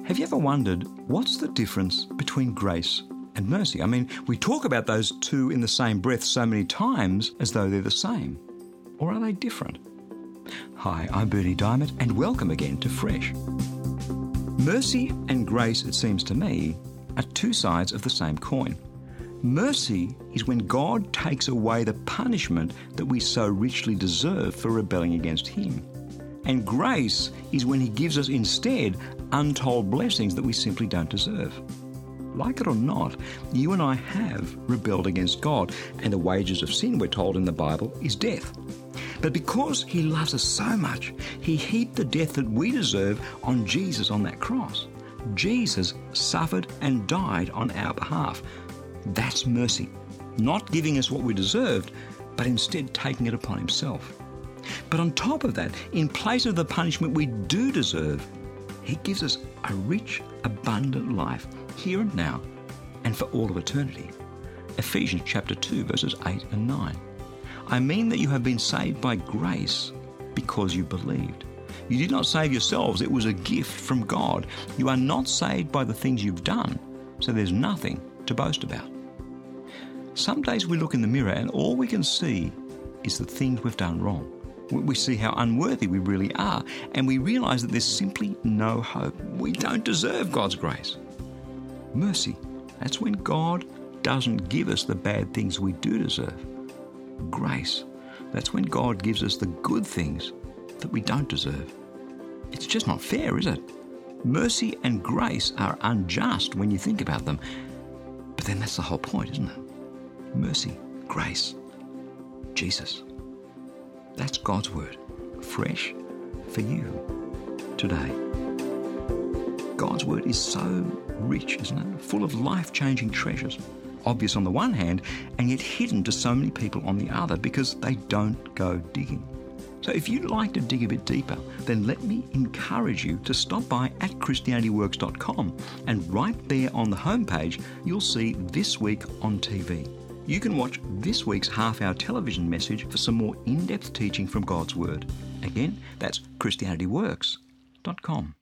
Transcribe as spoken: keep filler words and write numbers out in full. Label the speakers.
Speaker 1: Have you ever wondered what's the difference between grace and mercy? I mean, we talk about those two in the same breath so many times as though they're the same. Or are they different? Hi, I'm Bernie Diamond, and welcome again to Fresh. Mercy and grace, it seems to me, are two sides of the same coin. Mercy is when God takes away the punishment that we so richly deserve for rebelling against Him. And grace is when He gives us instead untold blessings that we simply don't deserve. Like it or not, you and I have rebelled against God, and the wages of sin, we're told in the Bible, is death. But because He loves us so much, He heaped the death that we deserve on Jesus on that cross. Jesus suffered and died on our behalf. That's mercy. Not giving us what we deserved, but instead taking it upon Himself. But on top of that, in place of the punishment we do deserve, He gives us a rich, abundant life here and now and for all of eternity. Ephesians chapter two, verses eight and nine. I mean that you have been saved by grace because you believed. You did not save yourselves. It was a gift from God. You are not saved by the things you've done, so there's nothing to boast about. Some days we look in the mirror and all we can see is the things we've done wrong. We see how unworthy we really are, and we realise that there's simply no hope. We don't deserve God's grace. Mercy, that's when God doesn't give us the bad things we do deserve. Grace, that's when God gives us the good things that we don't deserve. It's just not fair, is it? Mercy and grace are unjust when you think about them. But then that's the whole point, isn't it? Mercy, grace, Jesus. That's God's word, fresh for you today. God's word is so rich, isn't it? Full of life-changing treasures. Obvious on the one hand, and yet hidden to so many people on the other because they don't go digging. So if you'd like to dig a bit deeper, then let me encourage you to stop by at Christianity Works dot com, and right there on the homepage, you'll see This Week on T V. You can watch this week's half-hour television message for some more in-depth teaching from God's Word. Again, that's Christianity Works dot com.